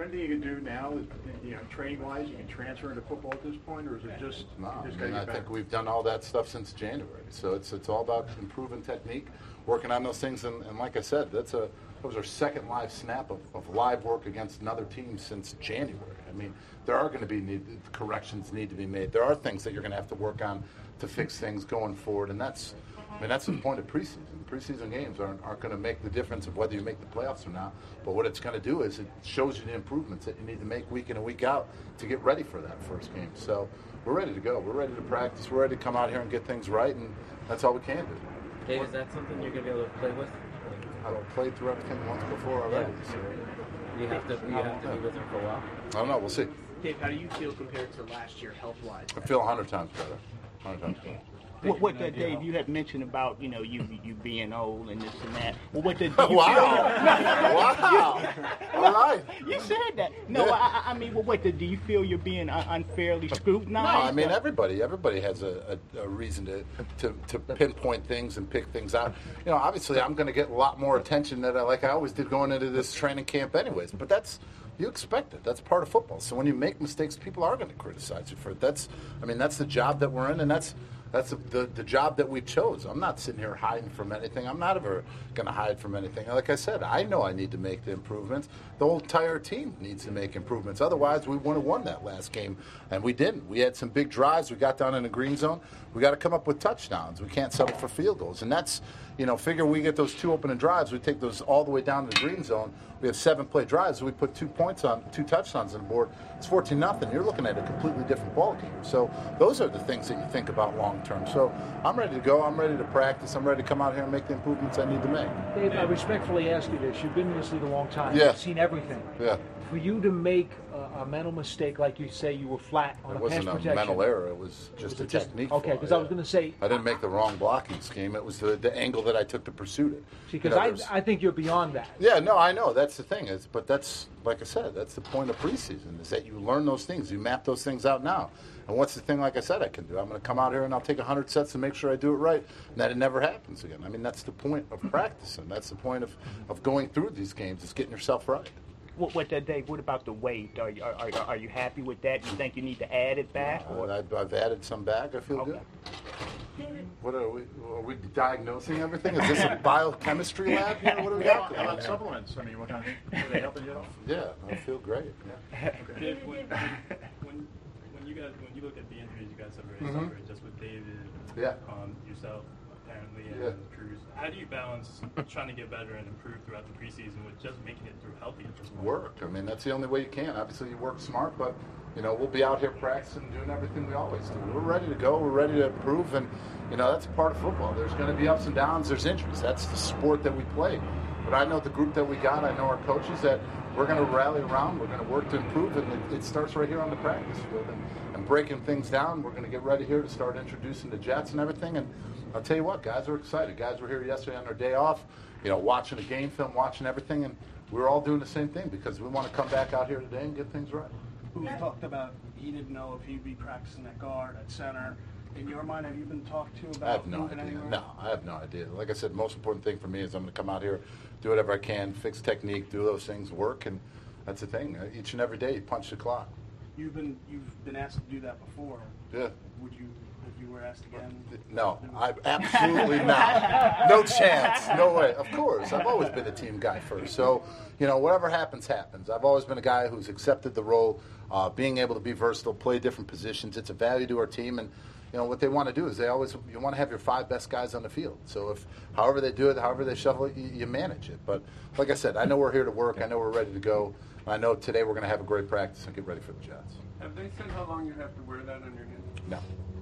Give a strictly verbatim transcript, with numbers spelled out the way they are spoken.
anything you can do now, you know, training-wise, you can transfer into football at this point, or is it just? No, just I mean, I back? think we've done all that stuff since January. So it's it's all about improving technique, working on those things, and, and like I said, that's a that was our second live snap of, of live work against another team since January. I mean, there are going to be need, corrections need to be made. There are things that you're going to have to work on to fix things going forward, and that's. I mean, that's the point of preseason. Preseason games aren't, aren't going to make the difference of whether you make the playoffs or not. But what it's going to do is it shows you the improvements that you need to make week in and week out to get ready for that first game. So we're ready to go. We're ready to practice. We're ready to come out here and get things right, and that's all we can do. Dave, is that something you're going to be able to play with? I've played through everything once before already. Yeah. So You have to, you have to be with him for a while? I don't know. We'll see. Dave, how do you feel compared to last year health-wise? I feel a hundred times better. A hundred times better. What, what uh, Dave, you had mentioned about, you know, you you being old and this and that. Well, what did you wow. wow. All right. You said that. No, Yeah. I, I mean, well, what, do you feel you're being un- unfairly scrutinized? No, I mean, everybody everybody has a, a, a reason to, to, to pinpoint things and pick things out. You know, obviously, I'm going to get a lot more attention than I, like I always did going into this training camp anyways. But that's, you expect it. That's part of football. So when you make mistakes, people are going to criticize you for it. That's, I mean, that's the job that we're in, and that's That's the, the, the job that we chose. I'm not sitting here hiding from anything. I'm not ever going to hide from anything. Like I said, I know I need to make the improvements. The whole entire team needs to make improvements. Otherwise, we wouldn't have won that last game, and we didn't. We had some big drives. We got down in the green zone. We got to come up with touchdowns. We can't settle for field goals. And that's, you know, figure we get those two opening drives. We take those all the way down to the green zone. We have seven play drives. We put two points on, two touchdowns on the board. It's fourteen nothing. You're looking at a completely different ball game. So those are the things that you think about long term. So I'm ready to go. I'm ready to practice. I'm ready to come out here and make the improvements I need to make. Dave, I respectfully ask you this. You've been in this league a long time. Yeah. You've seen everything. Yeah. For you to make a, a mental mistake, like you say, you were flat on It a pass wasn't a protection. mental error. It was just Was a it just- technique. okay, flaw, because I yeah. was going to say, I didn't make the wrong blocking scheme. It was the, the angle that I took to pursue it. because You know, I, there's- I think you're beyond that. Yeah, no, I know. That's the thing. It's, but that's, like I said, that's the point of preseason, is that you learn those things. You map those things out now. And what's the thing, like I said, I can do? I'm going to come out here and I'll take one hundred sets and make sure I do it right, and that it never happens again. I mean, that's the point of practicing. That's the point of, of going through these games, is getting yourself right. What, what uh, Dave, what about the weight? Are you, are, are, are you happy with that? You think you need to add it back? Or? I've, I've added some back. I feel Okay. good. What are we? Are we diagnosing everything? Is this a biochemistry lab here? What are we How talking about about? supplements? I mean, what kind of, are they helping you out? Yeah, I feel great. Yeah. Dave, when, when, when you guys, when you look at the injuries you guys have already Mhm. suffered, just with David, Yeah. um, yourself, apparently, and Yeah. Cruz, how do you balance trying to get better and improve throughout the preseason with just making it through healthy at this point? Work. I mean, that's the only way you can. Obviously, you work smart, but you know, we'll be out here practicing, doing everything we always do. We're ready to go. We're ready to improve, and you know, that's part of football. There's going to be ups and downs. There's injuries. That's the sport that we play. But I know the group that we got. I know our coaches that we're going to rally around. We're going to work to improve, and it, it starts right here on the practice field and, and breaking things down. We're going to get ready here to start introducing the Jets and everything. And I'll tell you what, guys are excited. Guys were here yesterday on their day off, you know, watching the game film, watching everything, and we were all doing the same thing because we want to come back out here today and get things right. Who talked about he didn't know if he'd be practicing at guard, at center. In your mind, have you been talked to about I have no moving idea. anywhere? No, I have no idea. Like I said, the most important thing for me is I'm going to come out here, do whatever I can, fix technique, do those things, work, and that's the thing. Uh, Each and every day, you punch the clock. You've been you've been asked to do that before. Yeah. Would you, if you were asked again? No, I absolutely not. No chance. No way. Of course, I've always been a team guy first. So, you know, whatever happens, happens. I've always been a guy who's accepted the role, uh, being able to be versatile, play different positions. It's a value to our team, and you know what they want to do is they always you want to have your five best guys on the field. So if however they do it, however they shuffle it, you, you manage it. But like I said, I know we're here to work. I know we're ready to go. I know today we're going to have a great practice and get ready for the Jets. Have they said how long you have to wear that on your hand? No.